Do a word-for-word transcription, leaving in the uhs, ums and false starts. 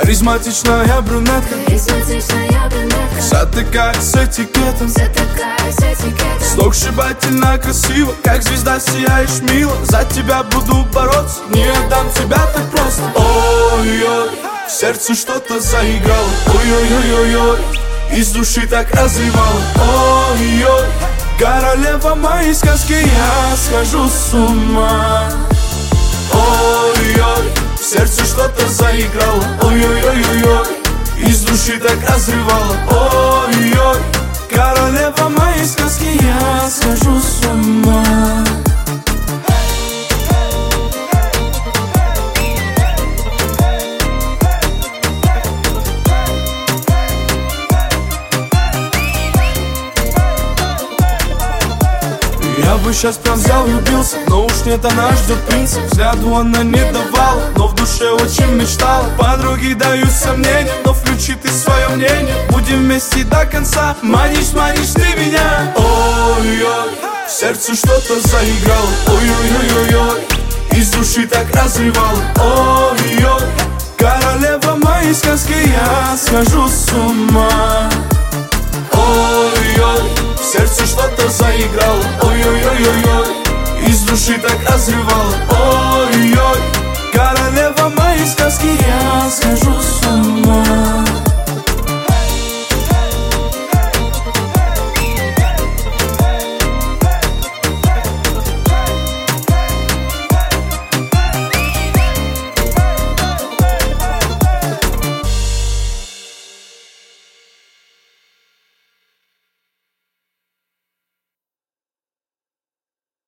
Харизматичная брюнетка, Харизматичная брюнетка, вся такая с этикетом, вся такая с этикетом. сногсшибательно красиво, как звезда сияешь мило. За тебя буду бороться, не отдам тебя так просто. Ой-ой, в сердце что-то заиграло. Ой-ой-ой-ой-ой, из души так разрывало. Ой-ой, королева моей сказки, я схожу с ума. Ой-ой, в сердце что-то заиграло. Ой-ой-ой-ой-ой, из души так разрывало. Ой-ой, королева моей сказки, я схожу с ума. Я бы сейчас прям взял, влюбился, но уж нет, она ждет принца. Взгляду она не давала, но в душе очень мечтала. Подруги дают сомнения, но включи ты свое мнение. Будем вместе до конца, манишь, манишь ты меня. Ой-ой, в сердце что-то заиграло. Ой-ой-ой-ой-ой, из души так разрывало. Ой-ой, королева моей сказки, я схожу с ума. Ой-ой, в сердце что-то заиграло. Ой-ой-ой-ой-ой, из души так разрывало. Ой-ой, королева моей сказки, я схожу с ума.